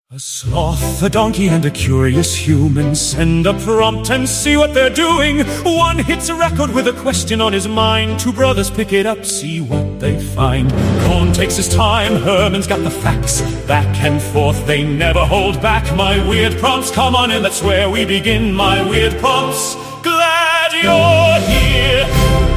A sloth, a donkey, and a curious human send a prompt and see what they're doing. One hits a record with a question on his mind. Two brothers pick it up, see what they find. Cohn takes his time, Herman's got the facts. Back and forth, they never hold back. My weird prompts, come on in, that's where we begin. My weird prompts, glad you're here.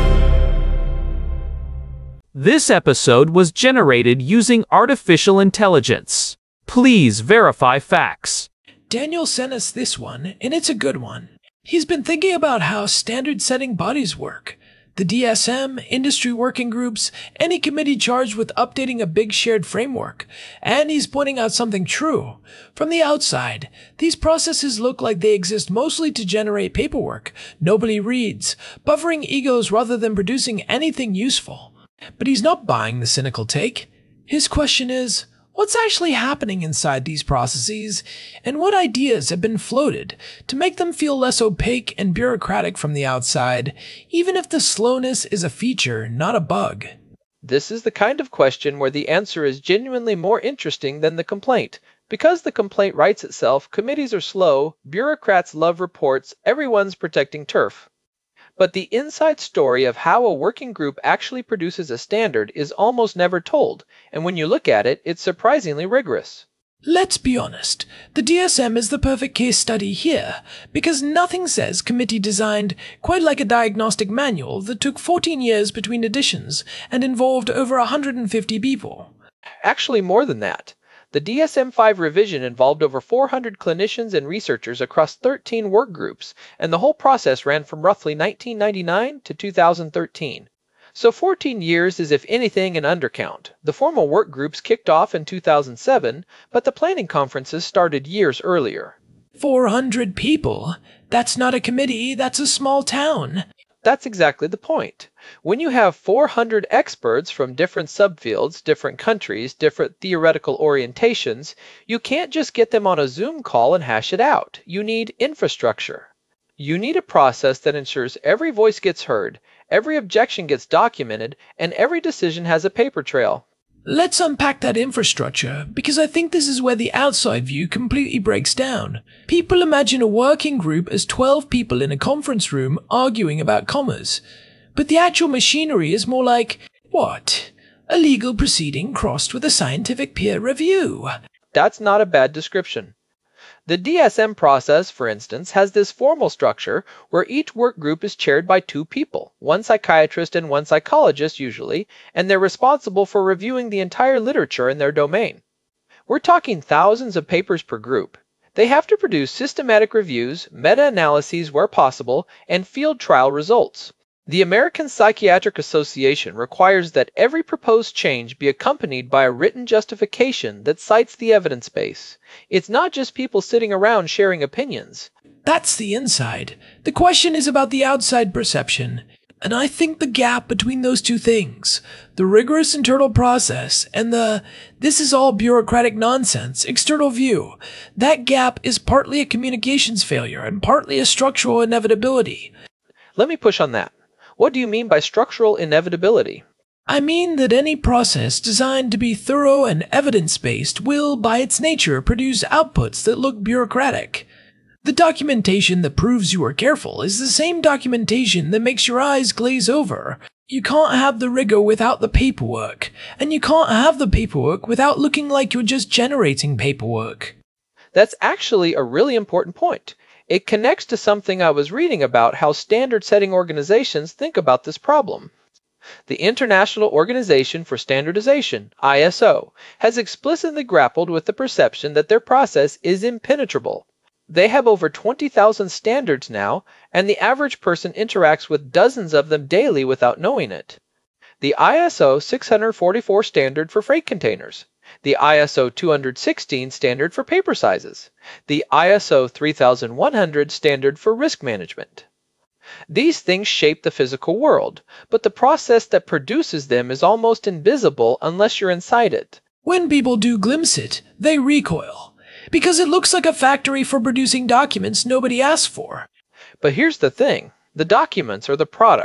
This episode was generated using artificial intelligence. Please verify facts. Daniel sent us this one, and it's a good one. He's been thinking about how standard-setting bodies work. The DSM, industry working groups, any committee charged with updating a big shared framework. And he's pointing out something true. From the outside, these processes look like they exist mostly to generate paperwork nobody reads, buffering egos rather than producing anything useful. But he's not buying the cynical take. His question is, what's actually happening inside these processes, and what ideas have been floated to make them feel less opaque and bureaucratic from the outside, even if the slowness is a feature, not a bug? This is the kind of question where the answer is genuinely more interesting than the complaint. Because the complaint writes itself, committees are slow, bureaucrats love reports, everyone's protecting turf. But the inside story of how a working group actually produces a standard is almost never told, and when you look at it, it's surprisingly rigorous. Let's be honest, the DSM is the perfect case study here, because nothing says committee designed quite like a diagnostic manual that took 14 years between editions and involved over 150 people. Actually, more than that. The DSM-5 revision involved over 400 clinicians and researchers across 13 work groups, and the whole process ran from roughly 1999 to 2013. So 14 years is, if anything, an undercount. The formal work groups kicked off in 2007, but the planning conferences started years earlier. 400 people? That's not a committee, that's a small town. That's exactly the point. When you have 400 experts from different subfields, different countries, different theoretical orientations, you can't just get them on a Zoom call and hash it out. You need infrastructure. You need a process that ensures every voice gets heard, every objection gets documented, and every decision has a paper trail. Let's unpack that infrastructure, because I think this is where the outside view completely breaks down. People imagine a working group as 12 people in a conference room arguing about commas. But the actual machinery is more like, what? A legal proceeding crossed with a scientific peer review. That's not a bad description. The DSM process, for instance, has this formal structure where each work group is chaired by two people, one psychiatrist and one psychologist usually, and they're responsible for reviewing the entire literature in their domain. We're talking thousands of papers per group. They have to produce systematic reviews, meta-analyses where possible, and field trial results. The American Psychiatric Association requires that every proposed change be accompanied by a written justification that cites the evidence base. It's not just people sitting around sharing opinions. That's the inside. The question is about the outside perception. And I think the gap between those two things, the rigorous internal process and the this is all bureaucratic nonsense external view, that gap is partly a communications failure and partly a structural inevitability. Let me push on that. What do you mean by structural inevitability? I mean that any process designed to be thorough and evidence-based will, by its nature, produce outputs that look bureaucratic. The documentation that proves you are careful is the same documentation that makes your eyes glaze over. You can't have the rigor without the paperwork, and you can't have the paperwork without looking like you're just generating paperwork. That's actually a really important point. It connects to something I was reading about how standard-setting organizations think about this problem. The International Organization for Standardization, ISO, has explicitly grappled with the perception that their process is impenetrable. They have over 20,000 standards now, and the average person interacts with dozens of them daily without knowing it. The ISO 644 standard for freight containers, the ISO 216 standard for paper sizes, the ISO 3100 standard for risk management. These things shape the physical world, but the process that produces them is almost invisible unless you're inside it. When people do glimpse it, they recoil, because it looks like a factory for producing documents nobody asked for. But here's the thing. The documents are the product.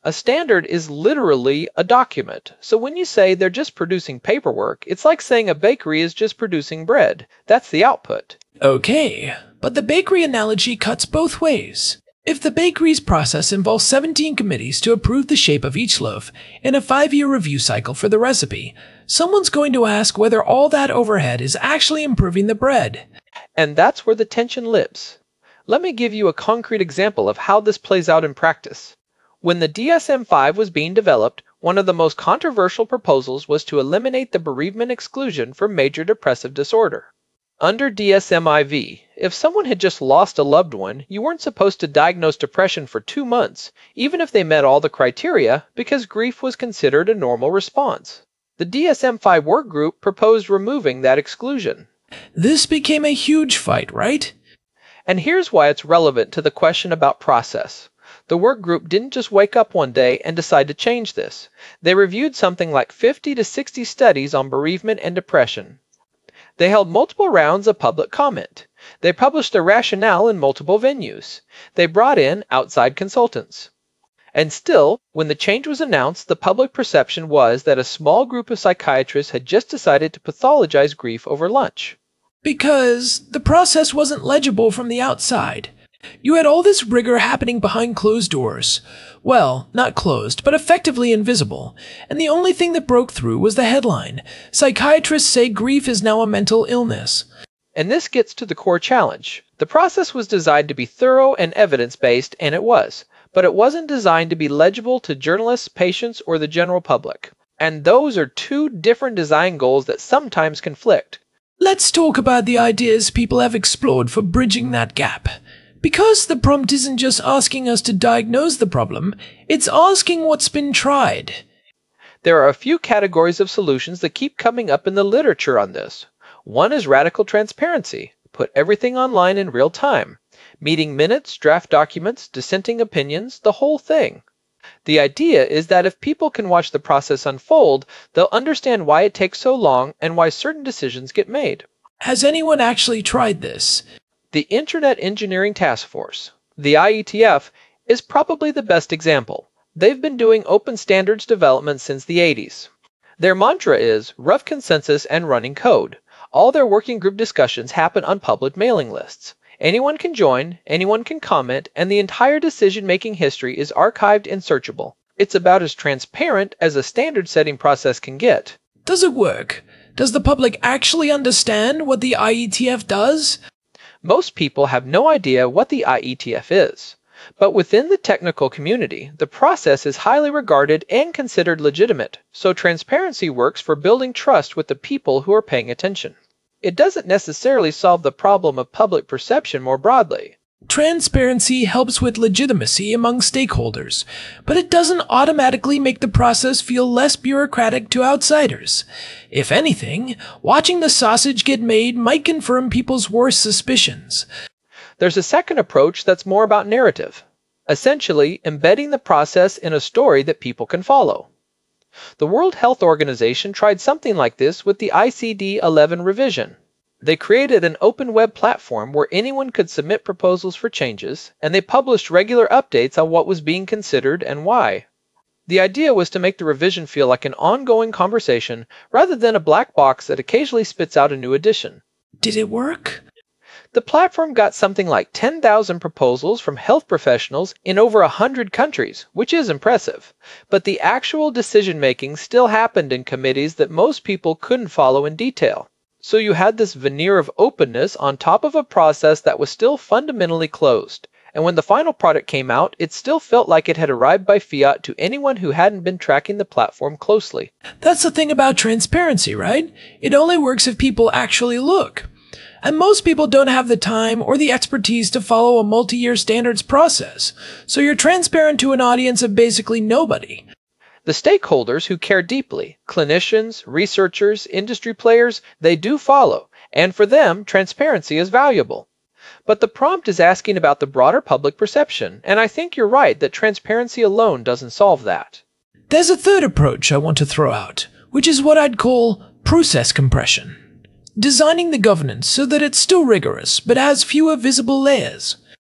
A standard is literally a document, so when you say they're just producing paperwork, it's like saying a bakery is just producing bread. That's the output. Okay, but the bakery analogy cuts both ways. If the bakery's process involves 17 committees to approve the shape of each loaf and a 5-year review cycle for the recipe, someone's going to ask whether all that overhead is actually improving the bread. And that's where the tension lives. Let me give you a concrete example of how this plays out in practice. When the DSM-5 was being developed, one of the most controversial proposals was to eliminate the bereavement exclusion for major depressive disorder. Under DSM-IV, if someone had just lost a loved one, you weren't supposed to diagnose depression for 2 months, even if they met all the criteria, because grief was considered a normal response. The DSM-5 work group proposed removing that exclusion. This became a huge fight, right? And here's why it's relevant to the question about process. The work group didn't just wake up one day and decide to change this. They reviewed something like 50 to 60 studies on bereavement and depression. They held multiple rounds of public comment. They published their rationale in multiple venues. They brought in outside consultants. And still, when the change was announced, the public perception was that a small group of psychiatrists had just decided to pathologize grief over lunch. Because the process wasn't legible from the outside. You had all this rigor happening behind closed doors. Well, not closed, but effectively invisible. And the only thing that broke through was the headline. Psychiatrists say grief is now a mental illness. And this gets to the core challenge. The process was designed to be thorough and evidence-based, and it was. But it wasn't designed to be legible to journalists, patients, or the general public. And those are two different design goals that sometimes conflict. Let's talk about the ideas people have explored for bridging that gap. Because the prompt isn't just asking us to diagnose the problem, it's asking what's been tried. There are a few categories of solutions that keep coming up in the literature on this. One is radical transparency. Put everything online in real time. Meeting minutes, draft documents, dissenting opinions, the whole thing. The idea is that if people can watch the process unfold, they'll understand why it takes so long and why certain decisions get made. Has anyone actually tried this? The Internet Engineering Task Force, the IETF, is probably the best example. They've been doing open standards development since the 80s. Their mantra is rough consensus and running code. All their working group discussions happen on public mailing lists. Anyone can join, anyone can comment, and the entire decision-making history is archived and searchable. It's about as transparent as a standard-setting process can get. Does it work? Does the public actually understand what the IETF does? Most people have no idea what the IETF is. But within the technical community, the process is highly regarded and considered legitimate, so transparency works for building trust with the people who are paying attention. It doesn't necessarily solve the problem of public perception more broadly. Transparency helps with legitimacy among stakeholders, but it doesn't automatically make the process feel less bureaucratic to outsiders. If anything, watching the sausage get made might confirm people's worst suspicions. There's a second approach that's more about narrative, essentially embedding the process in a story that people can follow. The World Health Organization tried something like this with the ICD-11 revision. They created an open web platform where anyone could submit proposals for changes, and they published regular updates on what was being considered and why. The idea was to make the revision feel like an ongoing conversation rather than a black box that occasionally spits out a new edition. Did it work? The platform got something like 10,000 proposals from health professionals in over 100 countries, which is impressive. But the actual decision-making still happened in committees that most people couldn't follow in detail. So you had this veneer of openness on top of a process that was still fundamentally closed. And when the final product came out, it still felt like it had arrived by fiat to anyone who hadn't been tracking the platform closely. That's the thing about transparency, right? It only works if people actually look. And most people don't have the time or the expertise to follow a multi-year standards process. So you're transparent to an audience of basically nobody. The stakeholders who care deeply, clinicians, researchers, industry players, they do follow, and for them, transparency is valuable. But the prompt is asking about the broader public perception, and I think you're right that transparency alone doesn't solve that. There's a third approach I want to throw out, which is what I'd call process compression. Designing the governance so that it's still rigorous, but has fewer visible layers.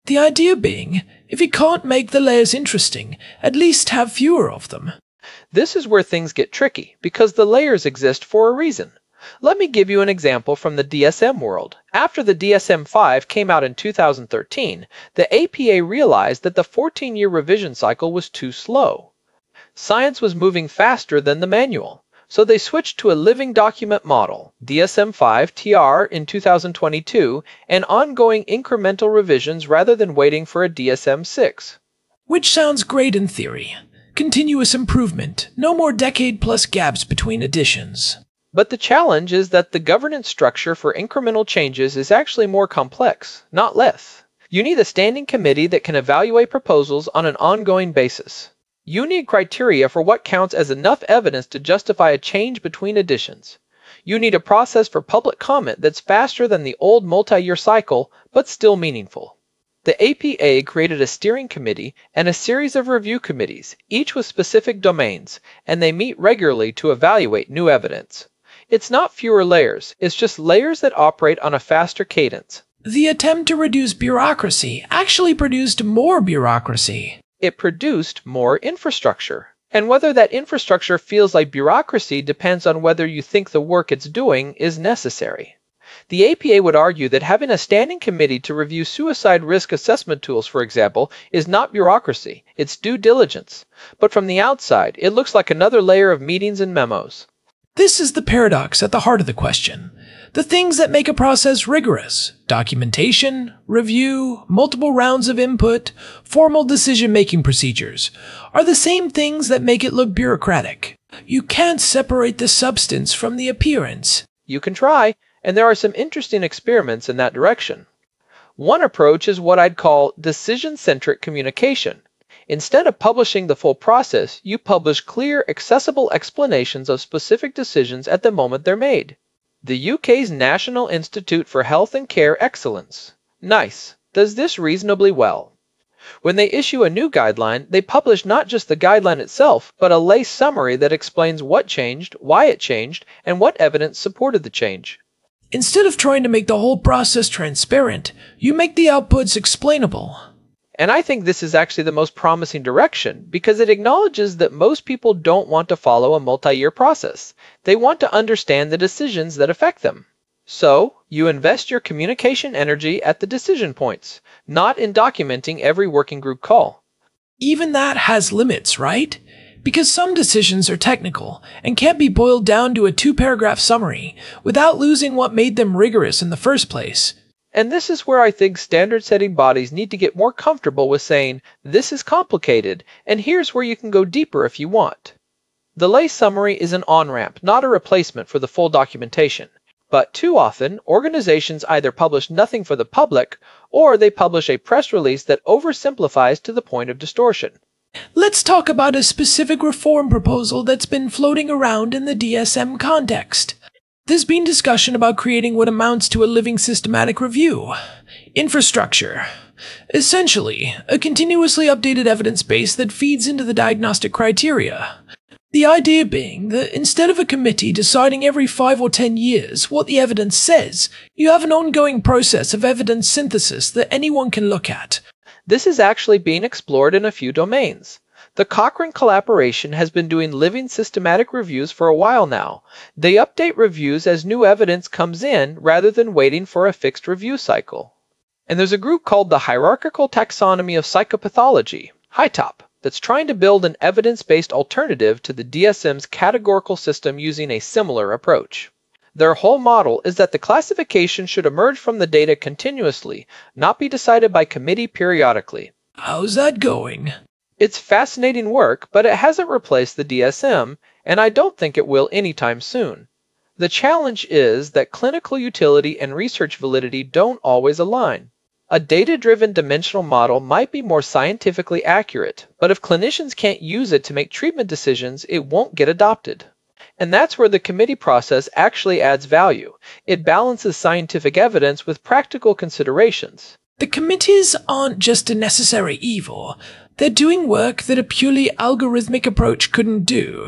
The idea being, if you can't make the layers interesting, at least have fewer of them. This is where things get tricky, because the layers exist for a reason. Let me give you an example from the DSM world. After the DSM-5 came out in 2013, the APA realized that the 14-year revision cycle was too slow. Science was moving faster than the manual, so they switched to a living document model, DSM-5 TR in 2022, and ongoing incremental revisions rather than waiting for a DSM-6. Which sounds great in theory. Continuous improvement, no more decade-plus gaps between editions. But the challenge is that the governance structure for incremental changes is actually more complex, not less. You need a standing committee that can evaluate proposals on an ongoing basis. You need criteria for what counts as enough evidence to justify a change between editions. You need a process for public comment that's faster than the old multi-year cycle, but still meaningful. The APA created a steering committee and a series of review committees, each with specific domains, and they meet regularly to evaluate new evidence. It's not fewer layers, it's just layers that operate on a faster cadence. The attempt to reduce bureaucracy actually produced more bureaucracy. It produced more infrastructure. And whether that infrastructure feels like bureaucracy depends on whether you think the work it's doing is necessary. The APA would argue that having a standing committee to review suicide risk assessment tools, for example, is not bureaucracy, it's due diligence. But from the outside, it looks like another layer of meetings and memos. This is the paradox at the heart of the question. The things that make a process rigorous, documentation, review, multiple rounds of input, formal decision-making procedures, are the same things that make it look bureaucratic. You can't separate the substance from the appearance. You can try, and there are some interesting experiments in that direction. One approach is what I'd call decision-centric communication. Instead of publishing the full process, you publish clear, accessible explanations of specific decisions at the moment they're made. The UK's National Institute for Health and Care Excellence, NICE, does this reasonably well. When they issue a new guideline, they publish not just the guideline itself, but a lay summary that explains what changed, why it changed, and what evidence supported the change. Instead of trying to make the whole process transparent, you make the outputs explainable. And I think this is actually the most promising direction because it acknowledges that most people don't want to follow a multi-year process. They want to understand the decisions that affect them. So, you invest your communication energy at the decision points, not in documenting every working group call. Even that has limits, right? Because some decisions are technical and can't be boiled down to a 2-paragraph summary without losing what made them rigorous in the first place. And this is where I think standard-setting bodies need to get more comfortable with saying, this is complicated, and here's where you can go deeper if you want. The lay summary is an on-ramp, not a replacement for the full documentation. But too often, organizations either publish nothing for the public, or they publish a press release that oversimplifies to the point of distortion. Let's talk about a specific reform proposal that's been floating around in the DSM context. There's been discussion about creating what amounts to a living systematic review. Infrastructure. Essentially, a continuously updated evidence base that feeds into the diagnostic criteria. The idea being that instead of a committee deciding every 5 or 10 years what the evidence says, you have an ongoing process of evidence synthesis that anyone can look at. This is actually being explored in a few domains. The Cochrane Collaboration has been doing living systematic reviews for a while now. They update reviews as new evidence comes in rather than waiting for a fixed review cycle. And there's a group called the Hierarchical Taxonomy of Psychopathology, HITOP, that's trying to build an evidence-based alternative to the DSM's categorical system using a similar approach. Their whole model is that the classification should emerge from the data continuously, not be decided by committee periodically. How's that going? It's fascinating work, but it hasn't replaced the DSM, and I don't think it will anytime soon. The challenge is that clinical utility and research validity don't always align. A data-driven dimensional model might be more scientifically accurate, but if clinicians can't use it to make treatment decisions, it won't get adopted. And that's where the committee process actually adds value. It balances scientific evidence with practical considerations. The committees aren't just a necessary evil. They're doing work that a purely algorithmic approach couldn't do.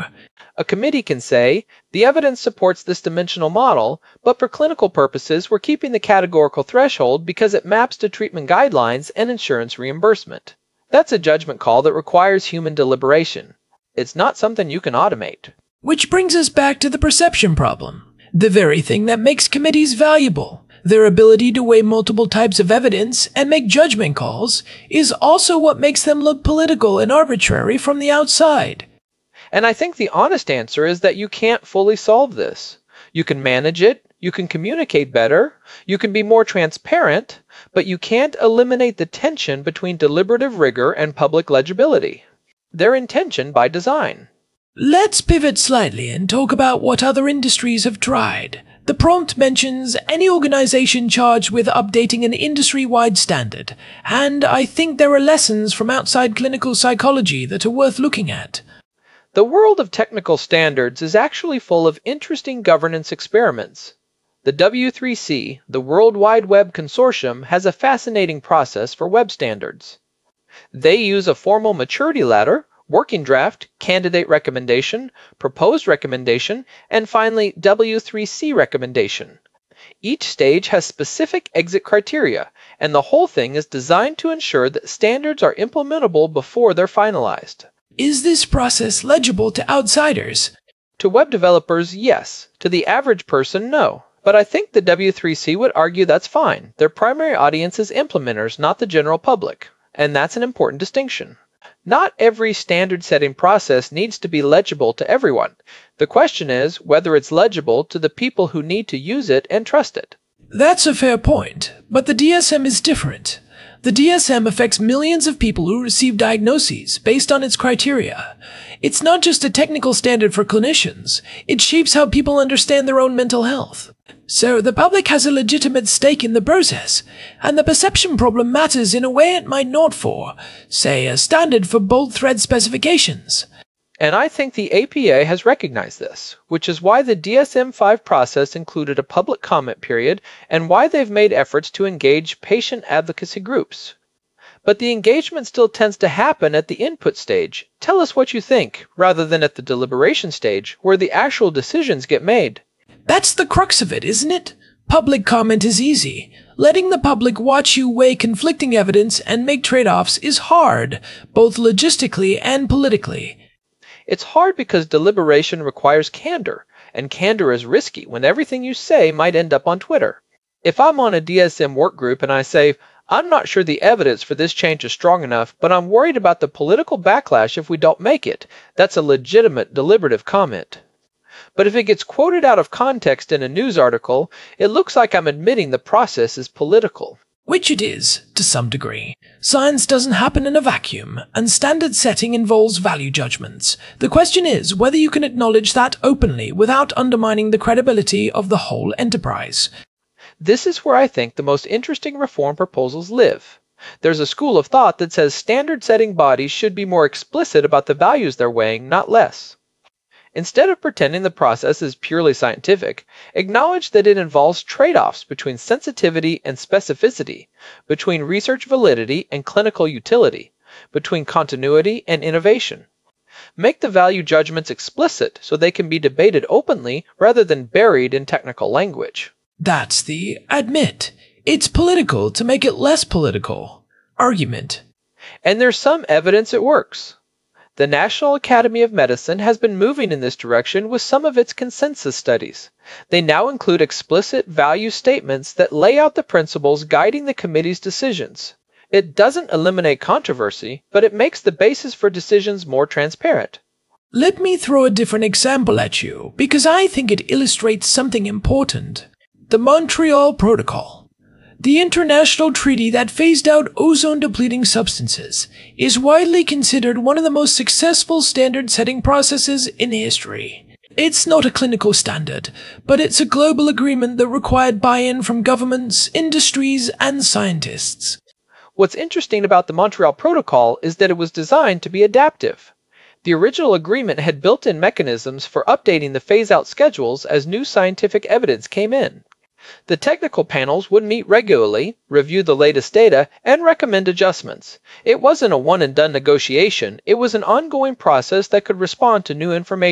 A committee can say, the evidence supports this dimensional model, but for clinical purposes, we're keeping the categorical threshold because it maps to treatment guidelines and insurance reimbursement. That's a judgment call that requires human deliberation. It's not something you can automate. Which brings us back to the perception problem. The very thing that makes committees valuable, their ability to weigh multiple types of evidence and make judgment calls, is also what makes them look political and arbitrary from the outside. And I think the honest answer is that you can't fully solve this. You can manage it, you can communicate better, you can be more transparent, but you can't eliminate the tension between deliberative rigor and public legibility. They're in tension by design. Let's pivot slightly and talk about what other industries have tried. The prompt mentions any organization charged with updating an industry-wide standard, and I think there are lessons from outside clinical psychology that are worth looking at. The world of technical standards is actually full of interesting governance experiments. The W3C, the World Wide Web Consortium, has a fascinating process for web standards. They use a formal maturity ladder, working draft, candidate recommendation, proposed recommendation, and finally W3C recommendation. Each stage has specific exit criteria, and the whole thing is designed to ensure that standards are implementable before they're finalized. Is this process legible to outsiders? To web developers, yes. To the average person, no. But I think the W3C would argue that's fine. Their primary audience is implementers, not the general public. And that's an important distinction. Not every standard-setting process needs to be legible to everyone. The question is whether it's legible to the people who need to use it and trust it. That's a fair point, but the DSM is different. The DSM affects millions of people who receive diagnoses based on its criteria. It's not just a technical standard for clinicians. It shapes how people understand their own mental health. So the public has a legitimate stake in the process, and the perception problem matters in a way it might not for, say, a standard for bold thread specifications. And I think the APA has recognized this, which is why the DSM-5 process included a public comment period and why they've made efforts to engage patient advocacy groups. But the engagement still tends to happen at the input stage. Tell us what you think, rather than at the deliberation stage, where the actual decisions get made. That's the crux of it, isn't it? Public comment is easy. Letting the public watch you weigh conflicting evidence and make trade-offs is hard, both logistically and politically. It's hard because deliberation requires candor, and candor is risky when everything you say might end up on Twitter. If I'm on a DSM work group and I say, I'm not sure the evidence for this change is strong enough, but I'm worried about the political backlash if we don't make it, that's a legitimate, deliberative comment. But if it gets quoted out of context in a news article, it looks like I'm admitting the process is political. Which it is, to some degree. Science doesn't happen in a vacuum, and standard setting involves value judgments. The question is whether you can acknowledge that openly without undermining the credibility of the whole enterprise. This is where I think the most interesting reform proposals live. There's a school of thought that says standard-setting bodies should be more explicit about the values they're weighing, not less. Instead of pretending the process is purely scientific, acknowledge that it involves trade-offs between sensitivity and specificity, between research validity and clinical utility, between continuity and innovation. Make the value judgments explicit so they can be debated openly rather than buried in technical language. That's the admit. It's political to make it less political argument. And there's some evidence it works. The National Academy of Medicine has been moving in this direction with some of its consensus studies. They now include explicit value statements that lay out the principles guiding the committee's decisions. It doesn't eliminate controversy, but it makes the basis for decisions more transparent. Let me throw a different example at you, because I think it illustrates something important. The Montreal Protocol. The international treaty that phased out ozone-depleting substances is widely considered one of the most successful standard-setting processes in history. It's not a clinical standard, but it's a global agreement that required buy-in from governments, industries, and scientists. What's interesting about the Montreal Protocol is that it was designed to be adaptive. The original agreement had built-in mechanisms for updating the phase-out schedules as new scientific evidence came in. The technical panels would meet regularly, review the latest data, and recommend adjustments. It wasn't a one-and-done negotiation, it was an ongoing process that could respond to new information.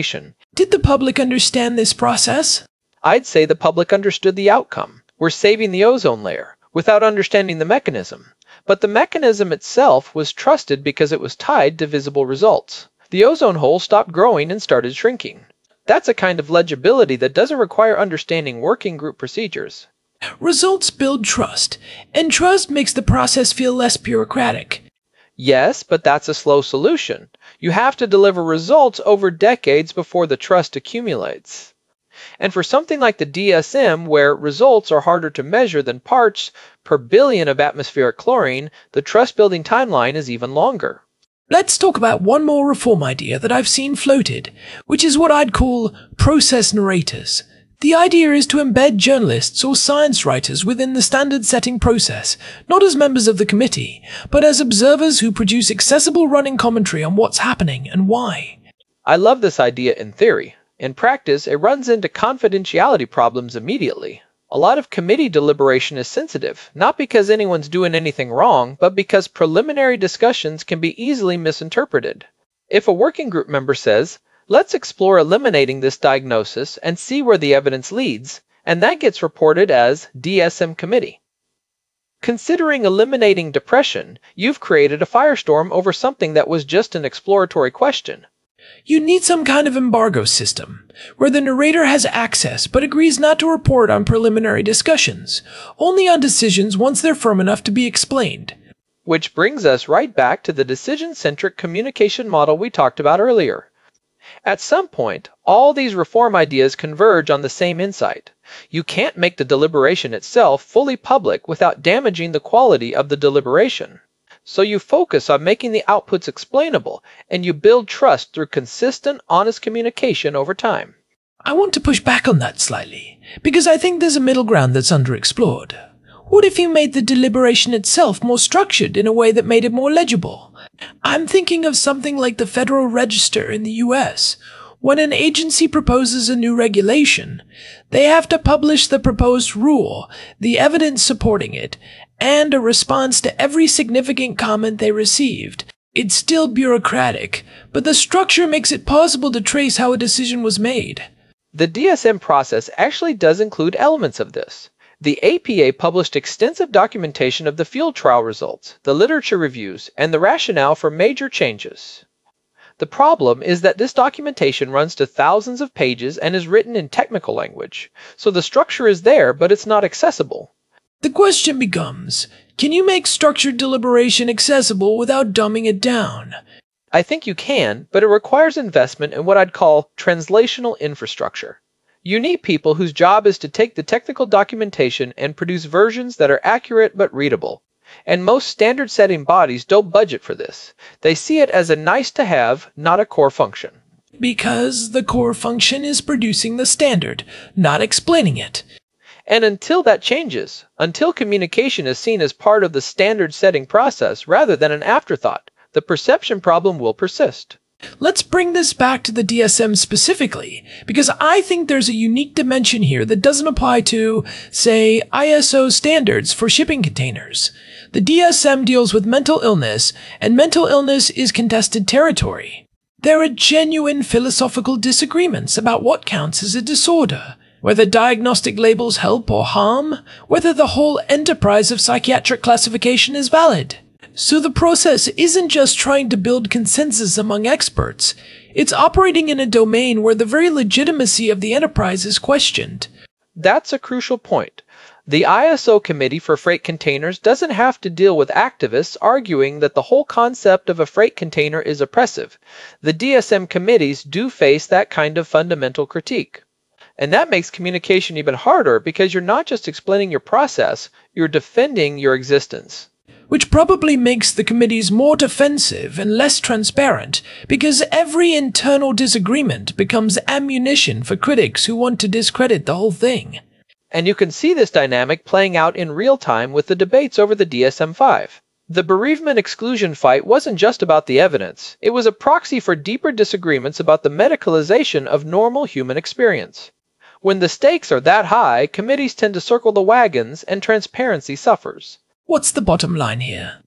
Did the public understand this process? I'd say the public understood the outcome. We're saving the ozone layer, without understanding the mechanism. But the mechanism itself was trusted because it was tied to visible results. The ozone hole stopped growing and started shrinking. That's a kind of legibility that doesn't require understanding working group procedures. Results build trust, and trust makes the process feel less bureaucratic. Yes, but that's a slow solution. You have to deliver results over decades before the trust accumulates. And for something like the DSM, where results are harder to measure than parts per billion of atmospheric chlorine, the trust-building timeline is even longer. Let's talk about one more reform idea that I've seen floated, which is what I'd call process narrators. The idea is to embed journalists or science writers within the standard-setting process, not as members of the committee, but as observers who produce accessible running commentary on what's happening and why. I love this idea in theory. In practice, it runs into confidentiality problems immediately. A lot of committee deliberation is sensitive, not because anyone's doing anything wrong, but because preliminary discussions can be easily misinterpreted. If a working group member says, "Let's explore eliminating this diagnosis and see where the evidence leads," and that gets reported as DSM committee. Considering eliminating depression, you've created a firestorm over something that was just an exploratory question. You need some kind of embargo system, where the narrator has access but agrees not to report on preliminary discussions, only on decisions once they're firm enough to be explained. Which brings us right back to the decision-centric communication model we talked about earlier. At some point, all these reform ideas converge on the same insight. You can't make the deliberation itself fully public without damaging the quality of the deliberation. So you focus on making the outputs explainable, and you build trust through consistent, honest communication over time. I want to push back on that slightly, because I think there's a middle ground that's underexplored. What if you made the deliberation itself more structured in a way that made it more legible? I'm thinking of something like the Federal Register in the US. When an agency proposes a new regulation, they have to publish the proposed rule, the evidence supporting it, and a response to every significant comment they received. It's still bureaucratic, but the structure makes it possible to trace how a decision was made. The DSM process actually does include elements of this. The APA published extensive documentation of the field trial results, the literature reviews, and the rationale for major changes. The problem is that this documentation runs to thousands of pages and is written in technical language, so the structure is there, but it's not accessible. The question becomes, can you make structured deliberation accessible without dumbing it down? I think you can, but it requires investment in what I'd call translational infrastructure. You need people whose job is to take the technical documentation and produce versions that are accurate but readable. And most standard-setting bodies don't budget for this. They see it as a nice-to-have, not a core function. Because the core function is producing the standard, not explaining it. And until that changes, until communication is seen as part of the standard-setting process rather than an afterthought, the perception problem will persist. Let's bring this back to the DSM specifically, because I think there's a unique dimension here that doesn't apply to, say, ISO standards for shipping containers. The DSM deals with mental illness, and mental illness is contested territory. There are genuine philosophical disagreements about what counts as a disorder, whether diagnostic labels help or harm, whether the whole enterprise of psychiatric classification is valid. So the process isn't just trying to build consensus among experts, it's operating in a domain where the very legitimacy of the enterprise is questioned. That's a crucial point. The ISO Committee for Freight Containers doesn't have to deal with activists arguing that the whole concept of a freight container is oppressive. The DSM committees do face that kind of fundamental critique. And that makes communication even harder because you're not just explaining your process, you're defending your existence. Which probably makes the committees more defensive and less transparent, because every internal disagreement becomes ammunition for critics who want to discredit the whole thing. And you can see this dynamic playing out in real time with the debates over the DSM-5. The bereavement exclusion fight wasn't just about the evidence, it was a proxy for deeper disagreements about the medicalization of normal human experience. When the stakes are that high, committees tend to circle the wagons and transparency suffers. What's the bottom line here?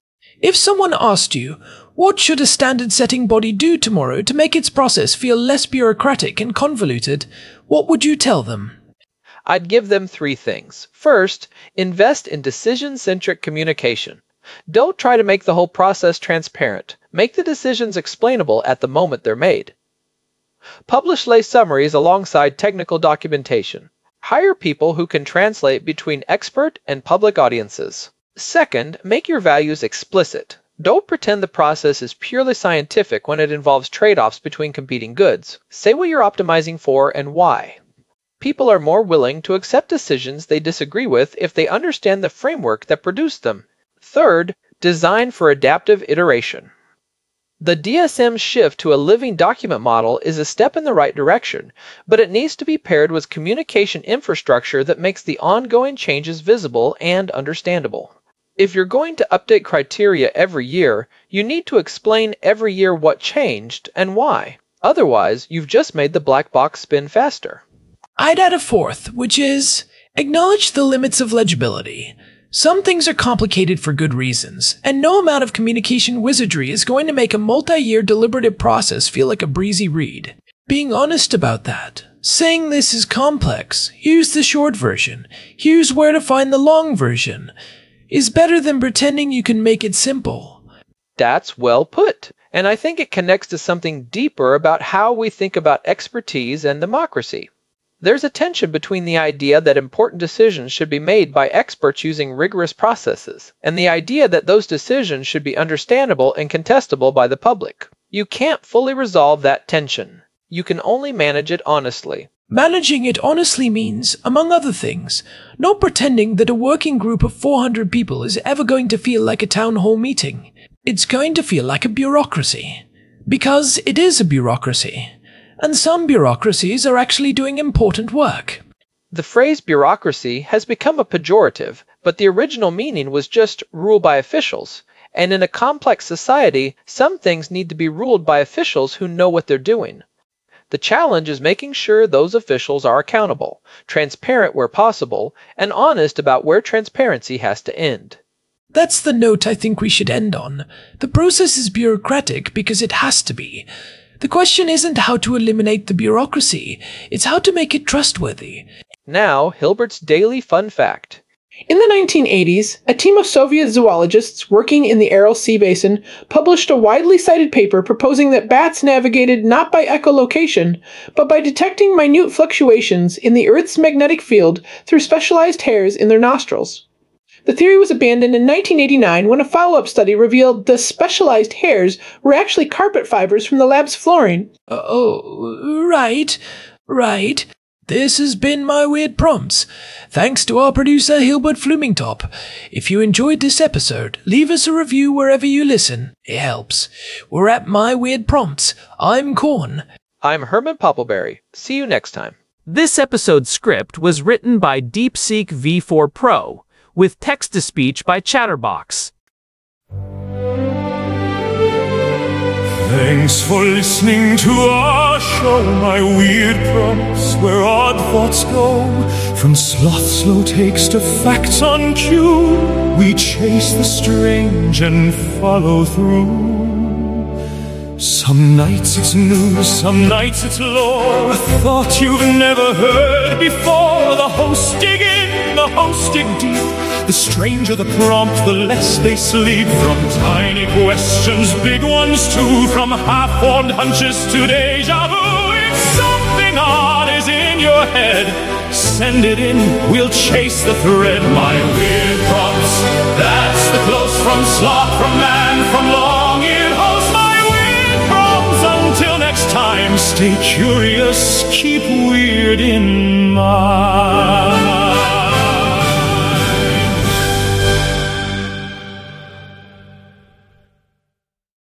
If someone asked you, what should a standard-setting body do tomorrow to make its process feel less bureaucratic and convoluted, what would you tell them? I'd give them 3 things. First, invest in decision-centric communication. Don't try to make the whole process transparent. Make the decisions explainable at the moment they're made. Publish lay summaries alongside technical documentation. Hire people who can translate between expert and public audiences. Second, make your values explicit. Don't pretend the process is purely scientific when it involves trade-offs between competing goods. Say what you're optimizing for and why. People are more willing to accept decisions they disagree with if they understand the framework that produced them. Third, design for adaptive iteration. The DSM shift to a living document model is a step in the right direction, but it needs to be paired with communication infrastructure that makes the ongoing changes visible and understandable. If you're going to update criteria every year, you need to explain every year what changed and why. Otherwise, you've just made the black box spin faster. I'd add a 4th, which is, acknowledge the limits of legibility. Some things are complicated for good reasons, and no amount of communication wizardry is going to make a multi-year deliberative process feel like a breezy read. Being honest about that. Saying this is complex, here's the short version, here's where to find the long version, is better than pretending you can make it simple. That's well put, and I think it connects to something deeper about how we think about expertise and democracy. There's a tension between the idea that important decisions should be made by experts using rigorous processes, and the idea that those decisions should be understandable and contestable by the public. You can't fully resolve that tension. You can only manage it honestly. Managing it honestly means, among other things, not pretending that a working group of 400 people is ever going to feel like a town hall meeting. It's going to feel like a bureaucracy. Because it is a bureaucracy. And some bureaucracies are actually doing important work. The phrase bureaucracy has become a pejorative, but the original meaning was just rule by officials. And in a complex society, some things need to be ruled by officials who know what they're doing. The challenge is making sure those officials are accountable, transparent where possible, and honest about where transparency has to end. That's the note I think we should end on. The process is bureaucratic because it has to be. The question isn't how to eliminate the bureaucracy, it's how to make it trustworthy. Now, Hilbert's Daily Fun Fact. In the 1980s, a team of Soviet zoologists working in the Aral Sea Basin published a widely cited paper proposing that bats navigated not by echolocation, but by detecting minute fluctuations in the Earth's magnetic field through specialized hairs in their nostrils. The theory was abandoned in 1989 when a follow-up study revealed the specialized hairs were actually carpet fibers from the lab's flooring. Right. This has been My Weird Prompts. Thanks to our producer Hilbert Flumingtop. If you enjoyed this episode, leave us a review wherever you listen. It helps. We're at My Weird Prompts. I'm Corn. I'm Herman Poppleberry. See you next time. This episode's script was written by DeepSeek V4 Pro, with text-to-speech by Chatterbox. Thanks for listening to our show, My Weird Prompts, where odd thoughts go. From sloth slow takes to facts on cue, we chase the strange and follow through. Some nights it's news, some nights it's lore, a thought you've never heard before. The hosts dig in, the hosts dig deep. The stranger the prompt, the less they sleep. From tiny questions, big ones too. From half-formed hunches to deja vu. If something odd is in your head, send it in, we'll chase the thread. My Weird Prompts, that's the close from sloth, from man, from long-eared host. My Weird Prompts, until next time, stay curious, keep weird in mind.